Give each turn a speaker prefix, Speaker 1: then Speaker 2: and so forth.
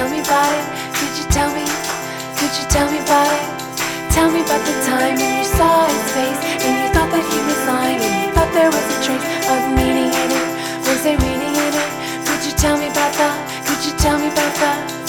Speaker 1: tell me about it? Could you tell me? Could you tell me about it? Tell me about the time when you saw his face and you thought that he was lying and you thought there was a trace of meaning in it. Was there meaning in it? Could you tell me about that? Could you tell me about that?